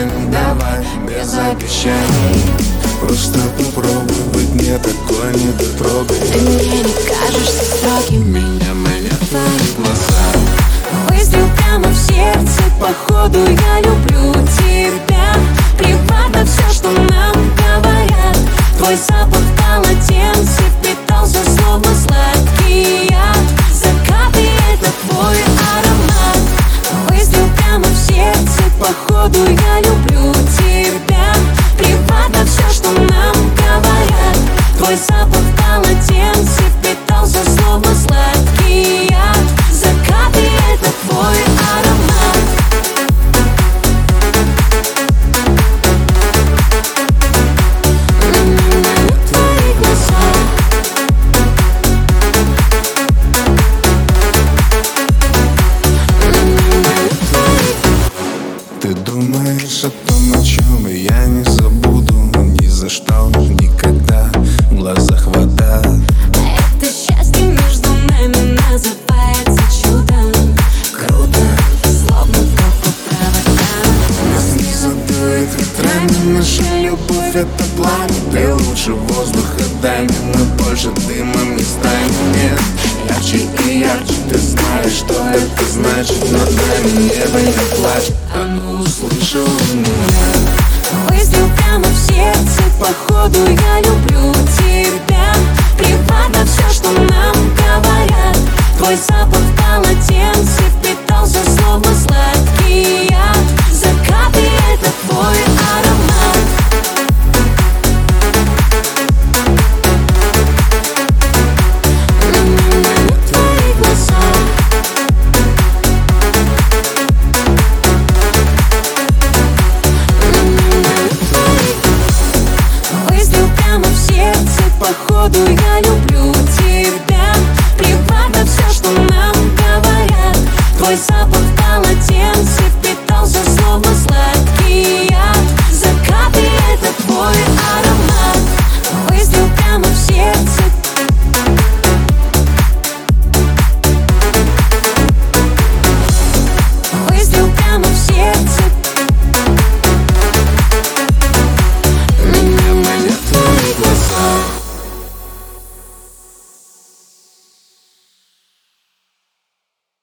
станем, давай, без обещаний. Просто попробуй быть мне такой недотрогой. Ты мне не кажешься строгим, Меня манят твои глаза. выстрел прямо в сердце, походу я люблю тебя. Плевать на все, что нам говорят. Твой запах в полотенце впитался, словно сладкий яд. Закаты — это твой аромат. Выстрел прямо в сердце, походу я люблю тебя. Плевать на все, что нам говорят. Твой запах в полотенце впитался, словно сладкий яд. Закаты — это твой аромат. Твои глаза. Ты думаешь о том, о чем я не забуду ни за что, никогда. В глазах вода. Это счастье между нами называется чудом. Круто, словно ток по проводам. Нас не задует ветрами, наша любовь — это пламя. Ты лучше воздуха дай мне, но больше дымом не станем. Нет, ярче и ярче, ты знаешь, что это значит. Над нами небо не плачет, оно услышало меня. Выстрел прямо в сердце, походу я люблю тебя. Плевать на все, что нам говорят. Твой запах в полотенце впитался, словно сладкий яд.